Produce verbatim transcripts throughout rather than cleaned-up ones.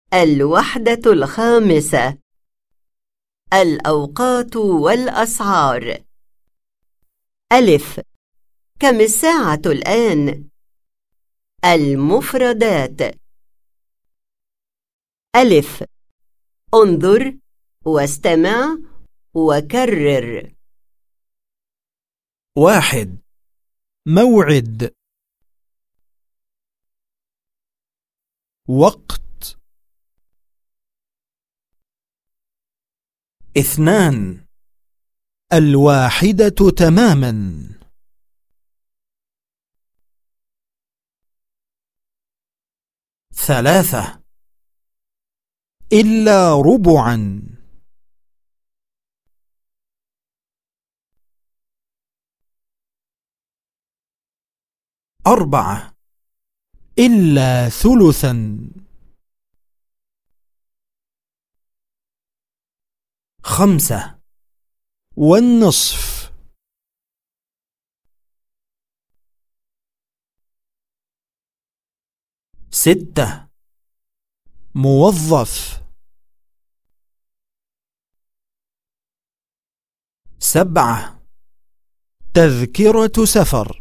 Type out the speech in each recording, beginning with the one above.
الوحدة الخامسة: الأوقات والأسعار. ألف: كم الساعة الآن؟ المفردات. ألف: انظر واستمع وكرر. واحد. موعد. وقت. اثنان. الواحدة تماما. ثلاثة. إلا ربعا. أربعة. إلا ثلثا. خمسة. والنصف. ستة. موظف. سبعة. تذكرة سفر.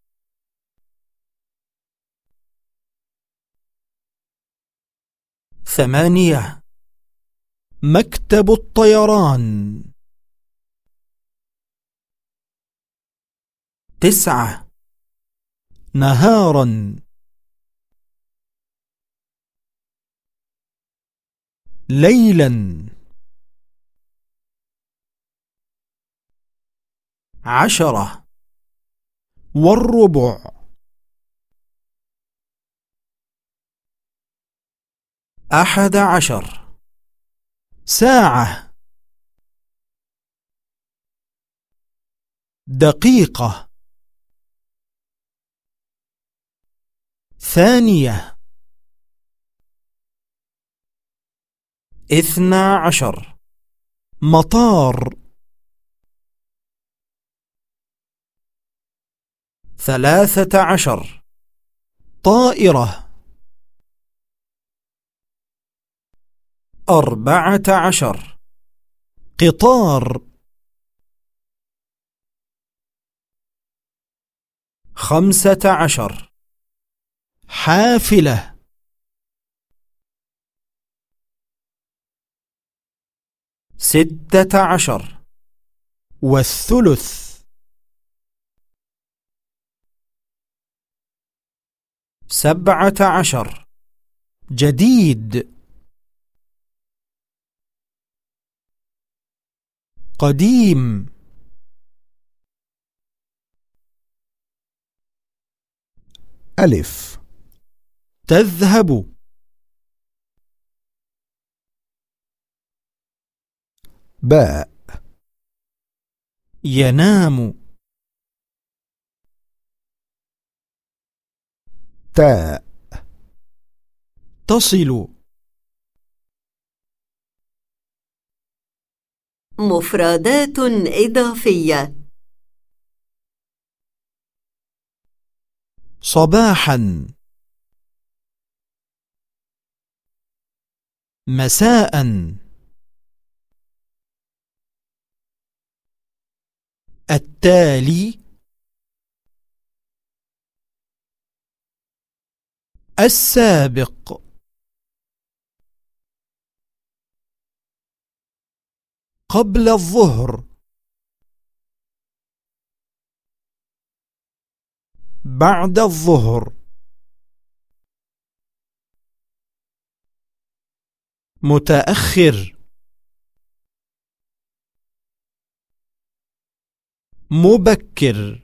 ثمانية. مكتب الطيران. تسعة. نهارا. ليلا. عشرة. والربع. أحد عشر. ساعة. دقيقة. ثانية. اثنا عشر. مطار. ثلاثة عشر. طائرة. أربعة عشر. قطار. خمسة عشر. حافلة. ستة عشر. والثلث. سبعة عشر. جديد. قديم. ألف. تذهب. باء. ينام. تاء. تصل. مفردات إضافية: صباحا. مساء. التالي. السابق. قبل الظهر. بعد الظهر. متأخر. مبكر.